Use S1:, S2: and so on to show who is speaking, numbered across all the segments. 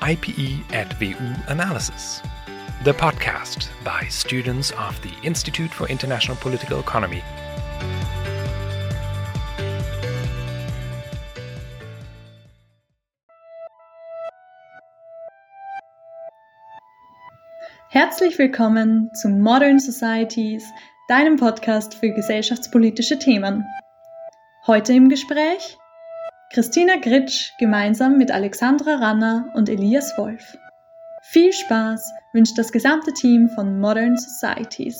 S1: IPE at WU Analysis, the podcast by students of the Institute for International Political Economy.
S2: Herzlich willkommen zu Modern Societies, deinem Podcast für gesellschaftspolitische Themen. Heute im Gespräch Christina Gritsch gemeinsam mit Alexandra Ranner und Elias Wolf. Viel Spaß wünscht das gesamte Team von Modern Societies.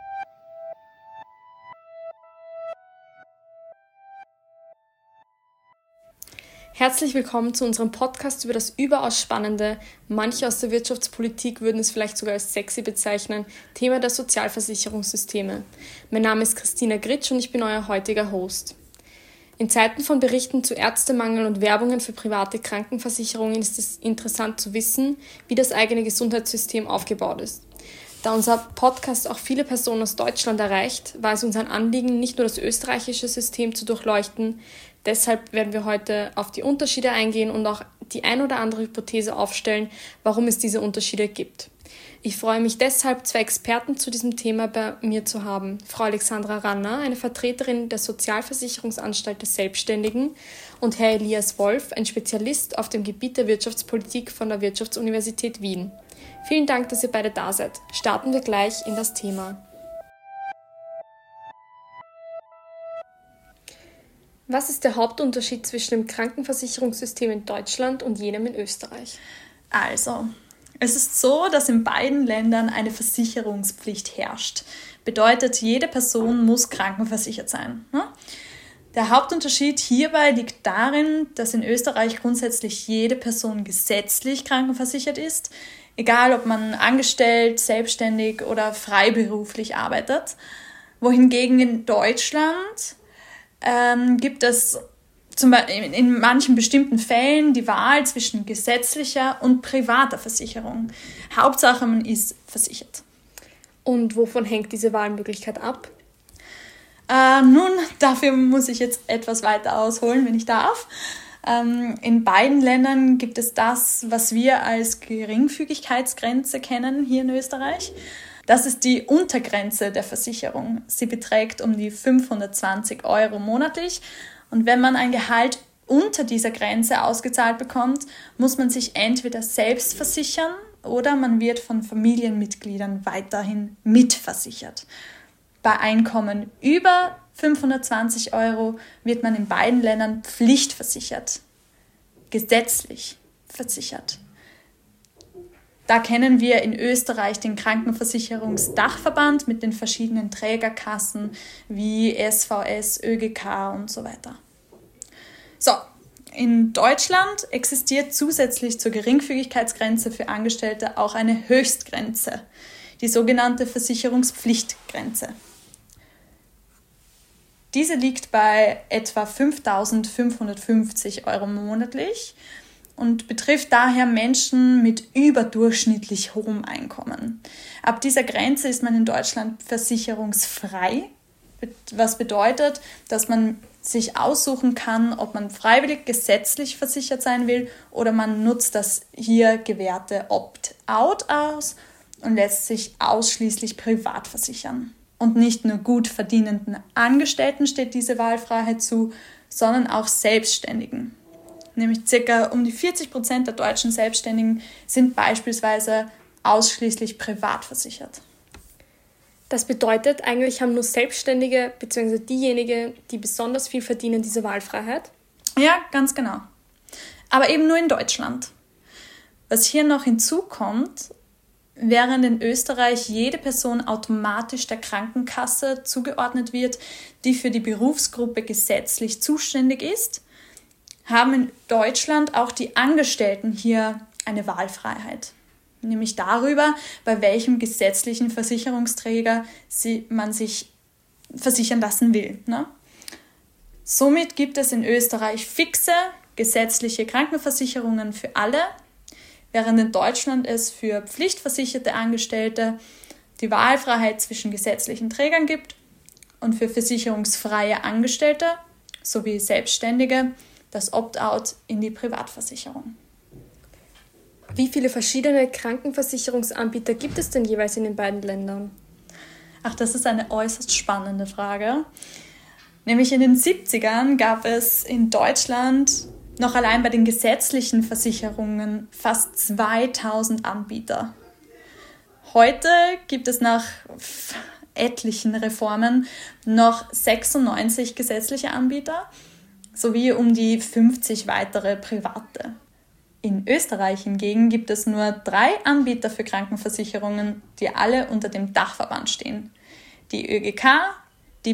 S3: Herzlich willkommen zu unserem Podcast über das überaus spannende, manche aus der Wirtschaftspolitik würden es vielleicht sogar als sexy bezeichnen, Thema der Sozialversicherungssysteme. Mein Name ist Christina Gritsch und ich bin euer heutiger Host. In Zeiten von Berichten zu Ärztemangel und Werbungen für private Krankenversicherungen ist es interessant zu wissen, wie das eigene Gesundheitssystem aufgebaut ist. Da unser Podcast auch viele Personen aus Deutschland erreicht, war es uns ein Anliegen, nicht nur das österreichische System zu durchleuchten. Deshalb werden wir heute auf die Unterschiede eingehen und auch die ein oder andere Hypothese aufstellen, warum es diese Unterschiede gibt. Ich freue mich deshalb, zwei Experten zu diesem Thema bei mir zu haben. Frau Alexandra Ranner, eine Vertreterin der Sozialversicherungsanstalt des Selbstständigen, und Herr Elias Wolf, ein Spezialist auf dem Gebiet der Wirtschaftspolitik von der Wirtschaftsuniversität Wien. Vielen Dank, dass ihr beide da seid. Starten wir gleich in das Thema. Was ist der Hauptunterschied zwischen dem Krankenversicherungssystem in Deutschland und jenem in Österreich?
S2: Also, es ist so, dass in beiden Ländern eine Versicherungspflicht herrscht. Bedeutet, jede Person muss krankenversichert sein. Der Hauptunterschied hierbei liegt darin, dass in Österreich grundsätzlich jede Person gesetzlich krankenversichert ist, egal ob man angestellt, selbstständig oder freiberuflich arbeitet. Wohingegen in Deutschland gibt es zum Beispiel in manchen bestimmten Fällen die Wahl zwischen gesetzlicher und privater Versicherung. Hauptsache, man ist versichert.
S3: Und wovon hängt diese Wahlmöglichkeit ab?
S2: Nun, dafür muss ich jetzt etwas weiter ausholen, wenn ich darf. In beiden Ländern gibt es das, was wir als Geringfügigkeitsgrenze kennen hier in Österreich. Das ist die Untergrenze der Versicherung. Sie beträgt um die 520 € monatlich. Und wenn man ein Gehalt unter dieser Grenze ausgezahlt bekommt, muss man sich entweder selbst versichern oder man wird von Familienmitgliedern weiterhin mitversichert. Bei Einkommen über 520 € wird man in beiden Ländern pflichtversichert, gesetzlich versichert. Da kennen wir in Österreich den Krankenversicherungsdachverband mit den verschiedenen Trägerkassen wie SVS, ÖGK und so weiter. So, in Deutschland existiert zusätzlich zur Geringfügigkeitsgrenze für Angestellte auch eine Höchstgrenze, die sogenannte Versicherungspflichtgrenze. Diese liegt bei etwa 5.550 € monatlich und betrifft daher Menschen mit überdurchschnittlich hohem Einkommen. Ab dieser Grenze ist man in Deutschland versicherungsfrei, was bedeutet, dass man sich aussuchen kann, ob man freiwillig gesetzlich versichert sein will oder man nutzt das hier gewährte Opt-out aus und lässt sich ausschließlich privat versichern. Und nicht nur gut verdienenden Angestellten steht diese Wahlfreiheit zu, sondern auch Selbstständigen. Nämlich ca. um die 40% der deutschen Selbstständigen sind beispielsweise ausschließlich privat versichert.
S3: Das bedeutet, eigentlich haben nur Selbstständige bzw. diejenigen, die besonders viel verdienen, diese Wahlfreiheit?
S2: Ja, ganz genau. Aber eben nur in Deutschland. Was hier noch hinzukommt, während in Österreich jede Person automatisch der Krankenkasse zugeordnet wird, die für die Berufsgruppe gesetzlich zuständig ist, haben in Deutschland auch die Angestellten hier eine Wahlfreiheit. Nämlich darüber, bei welchem gesetzlichen Versicherungsträger man sich versichern lassen will. Somit gibt es in Österreich fixe gesetzliche Krankenversicherungen für alle, während in Deutschland es für pflichtversicherte Angestellte die Wahlfreiheit zwischen gesetzlichen Trägern gibt und für versicherungsfreie Angestellte sowie Selbstständige das Opt-out in die Privatversicherung.
S3: Wie viele verschiedene Krankenversicherungsanbieter gibt es denn jeweils in den beiden Ländern?
S2: Ach, das ist eine äußerst spannende Frage. Nämlich in den 70ern gab es in Deutschland noch allein bei den gesetzlichen Versicherungen fast 2000 Anbieter. Heute gibt es nach etlichen Reformen noch 96 gesetzliche Anbieter sowie um die 50 weitere private. In Österreich hingegen gibt es nur 3 Anbieter für Krankenversicherungen, die alle unter dem Dachverband stehen. Die ÖGK, die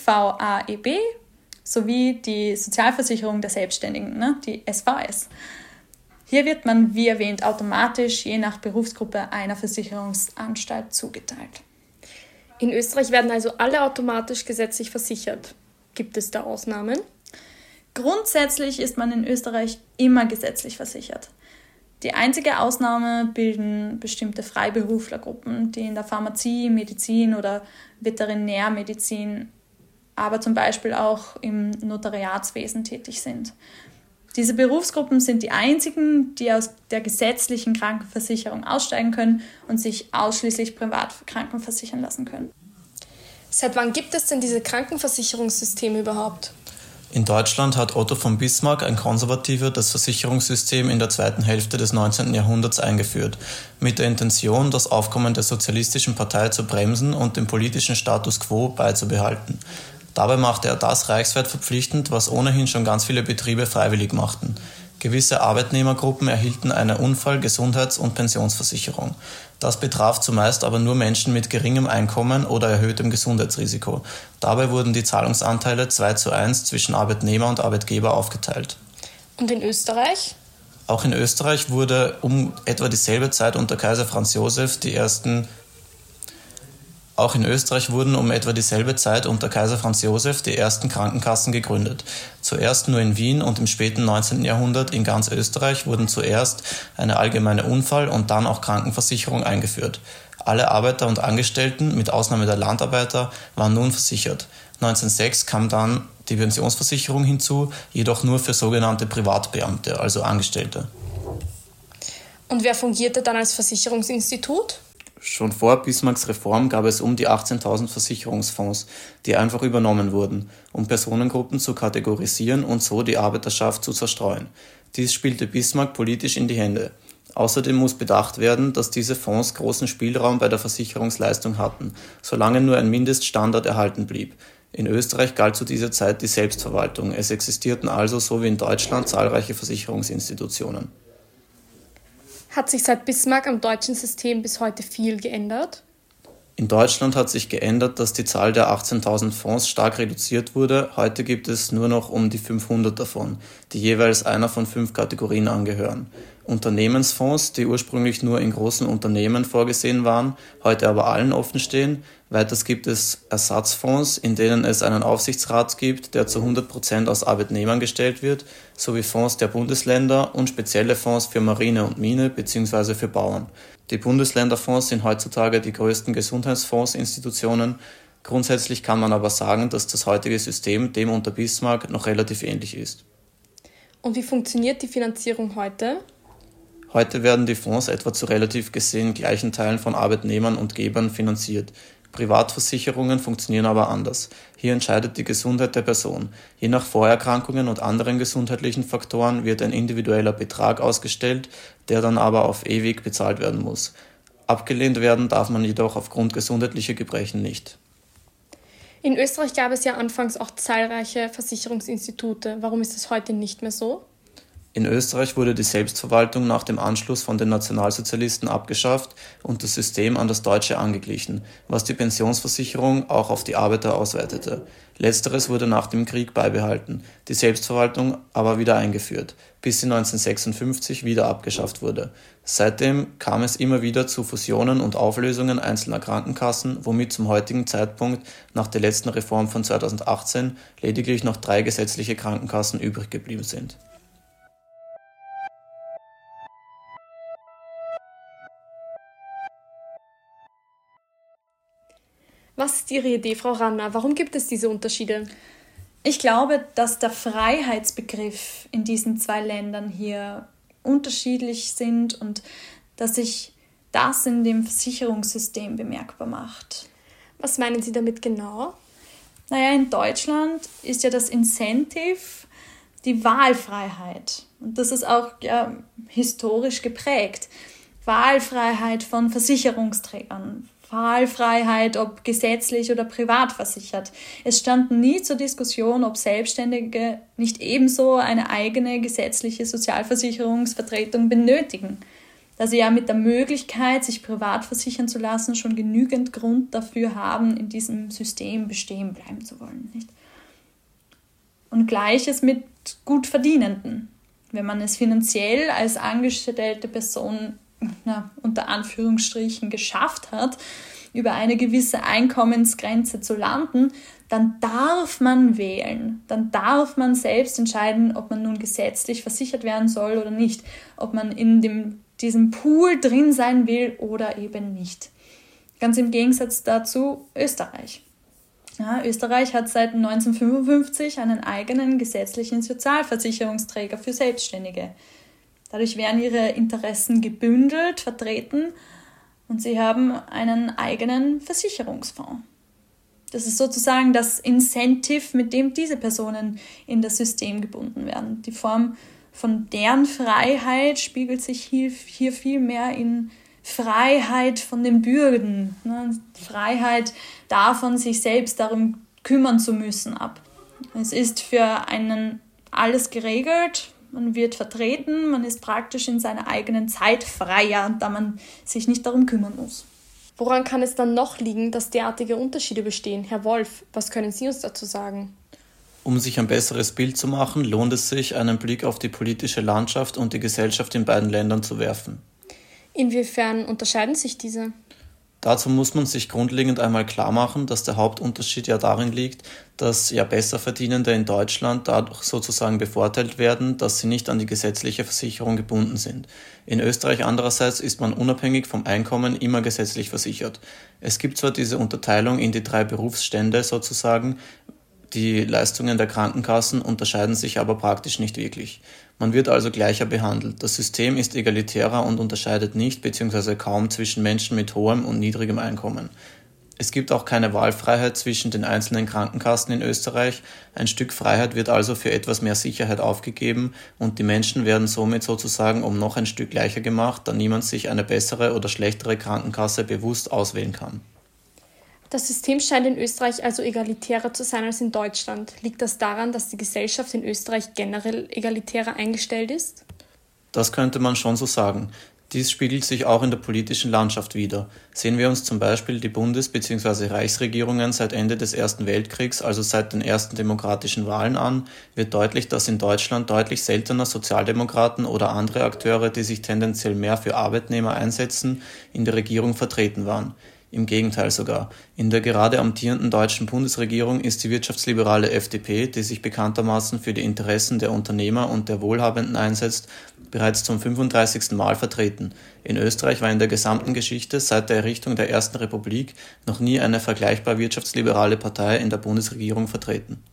S2: BVAEB sowie die Sozialversicherung der Selbstständigen, die SVS. Hier wird man, wie erwähnt, automatisch je nach Berufsgruppe einer Versicherungsanstalt zugeteilt.
S3: In Österreich werden also alle automatisch gesetzlich versichert. Gibt es da Ausnahmen?
S2: Grundsätzlich ist man in Österreich immer gesetzlich versichert. Die einzige Ausnahme bilden bestimmte Freiberuflergruppen, die in der Pharmazie, Medizin oder Veterinärmedizin, aber zum Beispiel auch im Notariatswesen tätig sind. Diese Berufsgruppen sind die einzigen, die aus der gesetzlichen Krankenversicherung aussteigen können und sich ausschließlich privat krankenversichern lassen können.
S3: Seit wann gibt es denn diese Krankenversicherungssysteme überhaupt?
S4: In Deutschland hat Otto von Bismarck, ein Konservativer, das Versicherungssystem in der zweiten Hälfte des 19. Jahrhunderts eingeführt, mit der Intention, das Aufkommen der Sozialistischen Partei zu bremsen und den politischen Status quo beizubehalten. Dabei machte er das reichsweit verpflichtend, was ohnehin schon ganz viele Betriebe freiwillig machten. Gewisse Arbeitnehmergruppen erhielten eine Unfall-, Gesundheits- und Pensionsversicherung. Das betraf zumeist aber nur Menschen mit geringem Einkommen oder erhöhtem Gesundheitsrisiko. Dabei wurden die Zahlungsanteile 2:1 zwischen Arbeitnehmer und Arbeitgeber aufgeteilt.
S3: Und in Österreich?
S4: Auch in Österreich wurde um etwa dieselbe Zeit unter Kaiser Franz Joseph die ersten Krankenkassen gegründet. Zuerst nur in Wien und im späten 19. Jahrhundert in ganz Österreich wurden zuerst eine allgemeine Unfall- und dann auch Krankenversicherung eingeführt. Alle Arbeiter und Angestellten, mit Ausnahme der Landarbeiter, waren nun versichert. 1906 kam dann die Pensionsversicherung hinzu, jedoch nur für sogenannte Privatbeamte, also Angestellte.
S3: Und wer fungierte dann als Versicherungsinstitut?
S4: Schon vor Bismarcks Reform gab es um die 18.000 Versicherungsfonds, die einfach übernommen wurden, um Personengruppen zu kategorisieren und so die Arbeiterschaft zu zerstreuen. Dies spielte Bismarck politisch in die Hände. Außerdem muss bedacht werden, dass diese Fonds großen Spielraum bei der Versicherungsleistung hatten, solange nur ein Mindeststandard erhalten blieb. In Österreich galt zu dieser Zeit die Selbstverwaltung. Es existierten also, so wie in Deutschland, zahlreiche Versicherungsinstitutionen.
S3: Hat sich seit Bismarck am deutschen System bis heute viel geändert?
S4: In Deutschland hat sich geändert, dass die Zahl der 18.000 Fonds stark reduziert wurde. Heute gibt es nur noch um die 500 davon, die jeweils einer von 5 Kategorien angehören. Unternehmensfonds, die ursprünglich nur in großen Unternehmen vorgesehen waren, heute aber allen offen stehen. Weiters gibt es Ersatzfonds, in denen es einen Aufsichtsrat gibt, der zu 100% aus Arbeitnehmern gestellt wird, sowie Fonds der Bundesländer und spezielle Fonds für Marine und Mine bzw. für Bauern. Die Bundesländerfonds sind heutzutage die größten Gesundheitsfondsinstitutionen. Grundsätzlich kann man aber sagen, dass das heutige System dem unter Bismarck noch relativ ähnlich ist.
S3: Und wie funktioniert die Finanzierung heute?
S4: Heute werden die Fonds etwa zu relativ gesehen gleichen Teilen von Arbeitnehmern und Gebern finanziert. Privatversicherungen funktionieren aber anders. Hier entscheidet die Gesundheit der Person. Je nach Vorerkrankungen und anderen gesundheitlichen Faktoren wird ein individueller Betrag ausgestellt, der dann aber auf ewig bezahlt werden muss. Abgelehnt werden darf man jedoch aufgrund gesundheitlicher Gebrechen nicht.
S3: In Österreich gab es ja anfangs auch zahlreiche Versicherungsinstitute. Warum ist es heute nicht mehr so?
S4: In Österreich wurde die Selbstverwaltung nach dem Anschluss von den Nationalsozialisten abgeschafft und das System an das deutsche angeglichen, was die Pensionsversicherung auch auf die Arbeiter ausweitete. Letzteres wurde nach dem Krieg beibehalten, die Selbstverwaltung aber wieder eingeführt, bis sie 1956 wieder abgeschafft wurde. Seitdem kam es immer wieder zu Fusionen und Auflösungen einzelner Krankenkassen, womit zum heutigen Zeitpunkt nach der letzten Reform von 2018 lediglich noch 3 gesetzliche Krankenkassen übrig geblieben sind.
S3: Was ist Ihre Idee, Frau Ranner? Warum gibt es diese Unterschiede?
S2: Ich glaube, dass der Freiheitsbegriff in diesen 2 Ländern hier unterschiedlich sind und dass sich das in dem Versicherungssystem bemerkbar macht.
S3: Was meinen Sie damit genau?
S2: In Deutschland ist ja das Incentive die Wahlfreiheit. Und das ist auch historisch geprägt. Wahlfreiheit von Versicherungsträgern, Wahlfreiheit, ob gesetzlich oder privat versichert. Es stand nie zur Diskussion, ob Selbstständige nicht ebenso eine eigene gesetzliche Sozialversicherungsvertretung benötigen, da sie ja mit der Möglichkeit, sich privat versichern zu lassen, schon genügend Grund dafür haben, in diesem System bestehen bleiben zu wollen. Nicht? Und Gleiches mit Gutverdienenden. Wenn man es finanziell als angestellte Person unter Anführungsstrichen geschafft hat, über eine gewisse Einkommensgrenze zu landen, dann darf man wählen. Dann darf man selbst entscheiden, ob man nun gesetzlich versichert werden soll oder nicht, ob man in diesem Pool drin sein will oder eben nicht. Ganz im Gegensatz dazu Österreich. Österreich hat seit 1955 einen eigenen gesetzlichen Sozialversicherungsträger für Selbstständige. Dadurch werden ihre Interessen gebündelt, vertreten und sie haben einen eigenen Versicherungsfonds. Das ist sozusagen das Incentive, mit dem diese Personen in das System gebunden werden. Die Form von deren Freiheit spiegelt sich hier viel mehr in Freiheit von den Bürden, Freiheit davon, sich selbst darum kümmern zu müssen, ab. Es ist für einen alles geregelt, man wird vertreten, man ist praktisch in seiner eigenen Zeit freier, da man sich nicht darum kümmern muss.
S3: Woran kann es dann noch liegen, dass derartige Unterschiede bestehen? Herr Wolf, was können Sie uns dazu sagen?
S4: Um sich ein besseres Bild zu machen, lohnt es sich, einen Blick auf die politische Landschaft und die Gesellschaft in beiden Ländern zu werfen.
S3: Inwiefern unterscheiden sich diese?
S4: Dazu muss man sich grundlegend einmal klar machen, dass der Hauptunterschied ja darin liegt, dass Besserverdienende in Deutschland dadurch sozusagen bevorteilt werden, dass sie nicht an die gesetzliche Versicherung gebunden sind. In Österreich andererseits ist man unabhängig vom Einkommen immer gesetzlich versichert. Es gibt zwar diese Unterteilung in die 3 Berufsstände sozusagen, die Leistungen der Krankenkassen unterscheiden sich aber praktisch nicht wirklich. Man wird also gleicher behandelt. Das System ist egalitärer und unterscheidet nicht bzw. kaum zwischen Menschen mit hohem und niedrigem Einkommen. Es gibt auch keine Wahlfreiheit zwischen den einzelnen Krankenkassen in Österreich. Ein Stück Freiheit wird also für etwas mehr Sicherheit aufgegeben und die Menschen werden somit sozusagen um noch ein Stück gleicher gemacht, da niemand sich eine bessere oder schlechtere Krankenkasse bewusst auswählen kann.
S3: Das System scheint in Österreich also egalitärer zu sein als in Deutschland. Liegt das daran, dass die Gesellschaft in Österreich generell egalitärer eingestellt ist?
S4: Das könnte man schon so sagen. Dies spiegelt sich auch in der politischen Landschaft wider. Sehen wir uns zum Beispiel die Bundes- bzw. Reichsregierungen seit Ende des Ersten Weltkriegs, also seit den ersten demokratischen Wahlen an, wird deutlich, dass in Deutschland deutlich seltener Sozialdemokraten oder andere Akteure, die sich tendenziell mehr für Arbeitnehmer einsetzen, in der Regierung vertreten waren. Im Gegenteil sogar. In der gerade amtierenden deutschen Bundesregierung ist die wirtschaftsliberale FDP, die sich bekanntermaßen für die Interessen der Unternehmer und der Wohlhabenden einsetzt, bereits zum 35. Mal vertreten. In Österreich war in der gesamten Geschichte seit der Errichtung der Ersten Republik noch nie eine vergleichbar wirtschaftsliberale Partei in der Bundesregierung vertreten.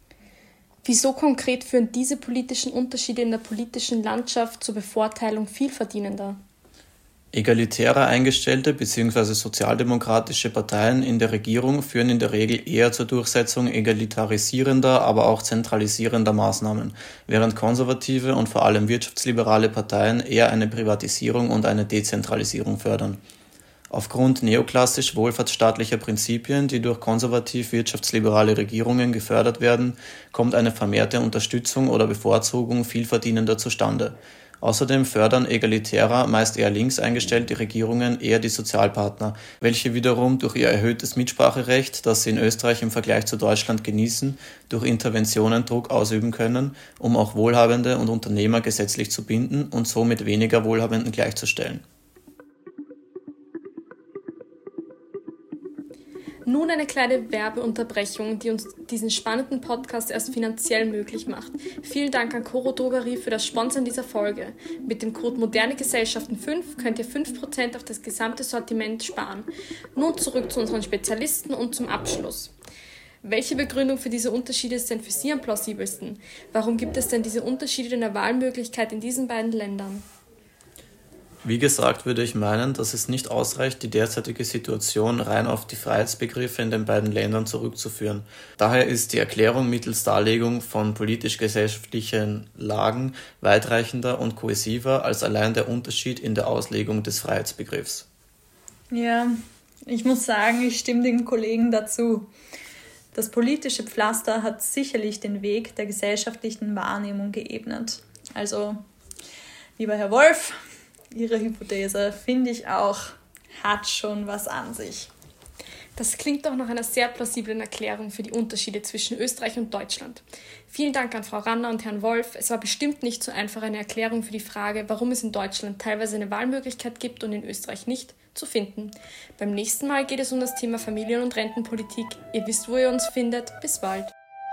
S3: Wieso konkret führen diese politischen Unterschiede in der politischen Landschaft zur Bevorteilung Vielverdienender?
S4: Egalitärer eingestellte bzw. sozialdemokratische Parteien in der Regierung führen in der Regel eher zur Durchsetzung egalitarisierender, aber auch zentralisierender Maßnahmen, während konservative und vor allem wirtschaftsliberale Parteien eher eine Privatisierung und eine Dezentralisierung fördern. Aufgrund neoklassisch wohlfahrtsstaatlicher Prinzipien, die durch konservativ-wirtschaftsliberale Regierungen gefördert werden, kommt eine vermehrte Unterstützung oder Bevorzugung Vielverdienender zustande. Außerdem fördern egalitärer, meist eher links eingestellte Regierungen eher die Sozialpartner, welche wiederum durch ihr erhöhtes Mitspracherecht, das sie in Österreich im Vergleich zu Deutschland genießen, durch Interventionen Druck ausüben können, um auch Wohlhabende und Unternehmer gesetzlich zu binden und so mit weniger Wohlhabenden gleichzustellen.
S3: Nun eine kleine Werbeunterbrechung, die uns diesen spannenden Podcast erst finanziell möglich macht. Vielen Dank an Coro Drogerie für das Sponsoren dieser Folge. Mit dem Code ModerneGesellschaften5 könnt ihr 5% auf das gesamte Sortiment sparen. Nun zurück zu unseren Spezialisten und zum Abschluss. Welche Begründung für diese Unterschiede ist denn für Sie am plausibelsten? Warum gibt es denn diese Unterschiede in der Wahlmöglichkeit in diesen beiden Ländern?
S4: Wie gesagt, würde ich meinen, dass es nicht ausreicht, die derzeitige Situation rein auf die Freiheitsbegriffe in den beiden Ländern zurückzuführen. Daher ist die Erklärung mittels Darlegung von politisch-gesellschaftlichen Lagen weitreichender und kohäsiver als allein der Unterschied in der Auslegung des Freiheitsbegriffs.
S2: Ja, ich muss sagen, ich stimme den Kollegen dazu. Das politische Pflaster hat sicherlich den Weg der gesellschaftlichen Wahrnehmung geebnet. Also, lieber Herr Wolf, Ihre Hypothese, finde ich auch, hat schon was an sich.
S3: Das klingt doch nach einer sehr plausiblen Erklärung für die Unterschiede zwischen Österreich und Deutschland. Vielen Dank an Frau Ranner und Herrn Wolf. Es war bestimmt nicht so einfach eine Erklärung für die Frage, warum es in Deutschland teilweise eine Wahlmöglichkeit gibt und in Österreich nicht, zu finden. Beim nächsten Mal geht es um das Thema Familien- und Rentenpolitik. Ihr wisst, wo ihr uns findet. Bis bald.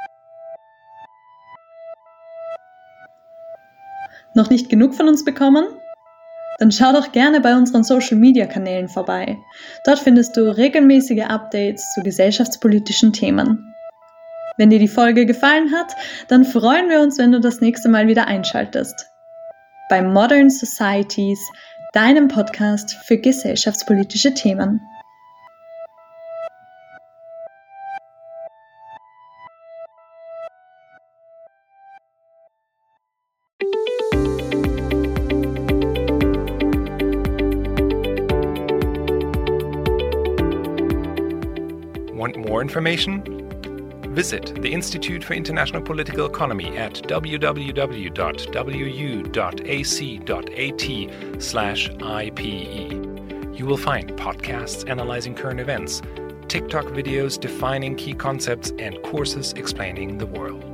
S2: Noch nicht genug von uns bekommen? Dann schau doch gerne bei unseren Social-Media-Kanälen vorbei. Dort findest du regelmäßige Updates zu gesellschaftspolitischen Themen. Wenn dir die Folge gefallen hat, dann freuen wir uns, wenn du das nächste Mal wieder einschaltest. Bei Modern Societies, deinem Podcast für gesellschaftspolitische Themen.
S1: Want more information? Visit the Institute for International Political Economy at www.wu.ac.at/IPE. You will find podcasts analyzing current events, TikTok videos defining key concepts, and courses explaining the world.